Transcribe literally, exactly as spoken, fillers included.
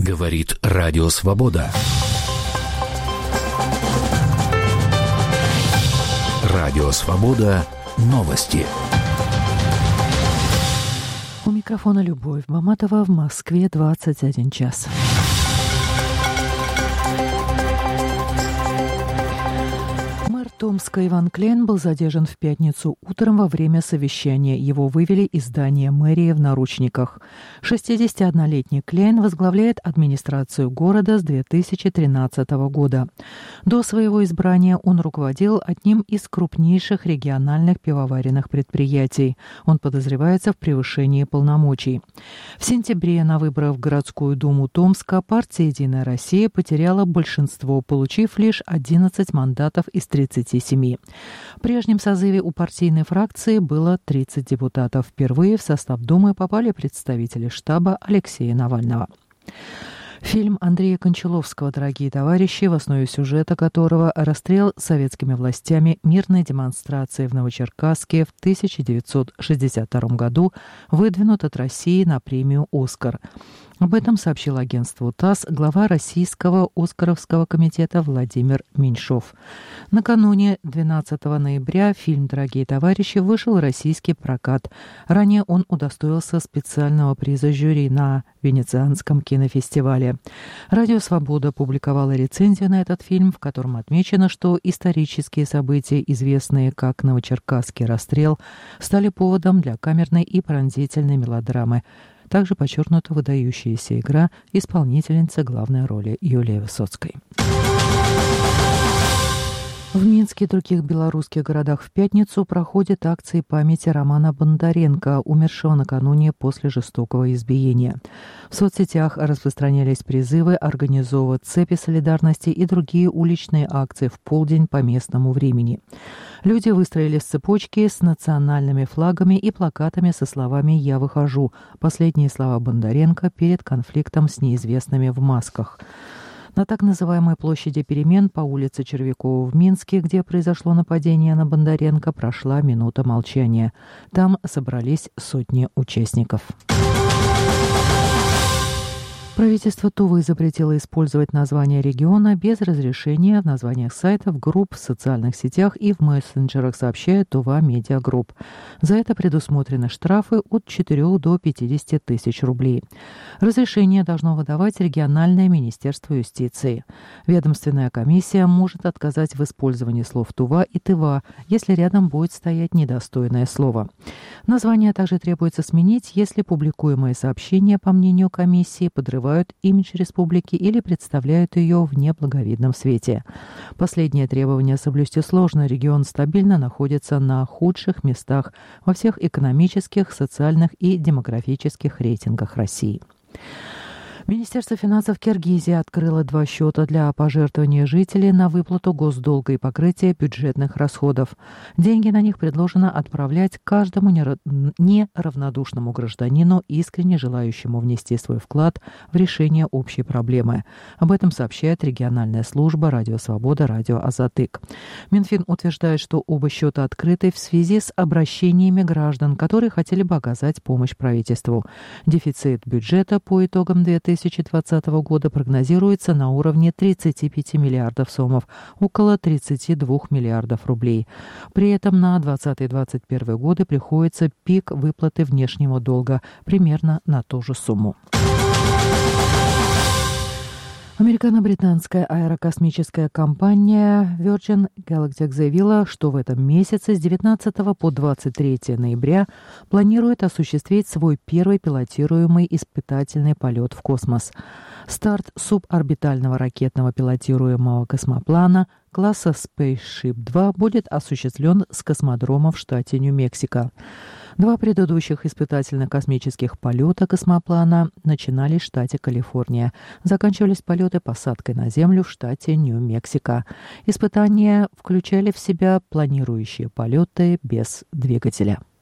Говорит Радио Свобода. Радио Свобода. Новости. У микрофона Любовь Маматова. В Москве двадцать один час. Томска Иван Клейн был задержан в пятницу утром во время совещания. Его вывели из здания мэрии в наручниках. шестидесятиоднолетний Клейн возглавляет администрацию города с две тысячи тринадцатого года. До своего избрания он руководил одним из крупнейших региональных пивоваренных предприятий. Он подозревается в превышении полномочий. В сентябре на выборах в городскую думу Томска партия «Единая Россия» потеряла большинство, получив лишь одиннадцать мандатов из тридцати семи. В прежнем созыве у партийной фракции было тридцать депутатов. Впервые в состав Думы попали представители штаба Алексея Навального. Фильм Андрея Кончаловского «Дорогие товарищи», в основе сюжета которого расстрел советскими властями мирной демонстрации в Новочеркасске в тысяча девятьсот шестьдесят втором году, выдвинут от России на премию «Оскар». Об этом сообщил агентству ТАСС глава Российского Оскаровского комитета Владимир Меньшов. Накануне двенадцатого ноября фильм «Дорогие товарищи» вышел в российский прокат. Ранее он удостоился специального приза жюри на Венецианском кинофестивале. Радио «Свобода» публиковала рецензию на этот фильм, в котором отмечено, что исторические события, известные как Новочеркасский расстрел, стали поводом для камерной и пронзительной мелодрамы. Также подчеркнута выдающаяся игра исполнительницы главной роли Юлии Высоцкой. В Минске и других белорусских городах в пятницу проходят акции памяти Романа Бондаренко, умершего накануне после жестокого избиения. В соцсетях распространялись призывы организовывать цепи солидарности и другие уличные акции в полдень по местному времени. Люди выстроились в цепочки с национальными флагами и плакатами со словами «Я выхожу». Последние слова Бондаренко перед конфликтом с неизвестными в масках. На так называемой площади перемен по улице Червякова в Минске, где произошло нападение на Бондаренко, прошла минута молчания. Там собрались сотни участников. Правительство Тувы запретило использовать название региона без разрешения в названиях сайтов, групп в социальных сетях и в мессенджерах, сообщает Тува Медиа Групп. За это предусмотрены штрафы от четырёх до пятидесяти тысяч рублей. Разрешение должно выдавать региональное министерство юстиции. Ведомственная комиссия может отказать в использовании слов Тува и Тыва, если рядом будет стоять недостойное слово. Название также требуется сменить, если публикуемые сообщения, по мнению комиссии, подрывают имидж республики или представляют ее в неблаговидном свете. Последнее требование соблюсти сложно. Регион стабильно находится на худших местах во всех экономических, социальных и демографических рейтингах России. Министерство финансов Киргизии открыло два счета для пожертвования жителей на выплату госдолга и покрытие бюджетных расходов. Деньги на них предложено отправлять каждому неравнодушному гражданину, искренне желающему внести свой вклад в решение общей проблемы. Об этом сообщает региональная служба «Радио Свобода», «Радио Азатык». Минфин утверждает, что оба счета открыты в связи с обращениями граждан, которые хотели бы оказать помощь правительству. Дефицит бюджета по итогам две тысячи двадцатого года прогнозируется на уровне тридцати пяти миллиардов сомов, около тридцати двух миллиардов рублей. При этом на двадцатый — двадцать первый годы приходится пик выплаты внешнего долга примерно на ту же сумму. Американо-британская аэрокосмическая компания Virgin Galactic заявила, что в этом месяце с девятнадцатого по двадцать третье ноября планирует осуществить свой первый пилотируемый испытательный полет в космос. Старт суборбитального ракетного пилотируемого космоплана класса Spaceship два будет осуществлен с космодрома в штате Нью-Мексико. Два предыдущих испытательных космических полета космоплана начинались в штате Калифорния. Заканчивались полеты посадкой на Землю в штате Нью-Мексико. Испытания включали в себя планирующие полеты без двигателя.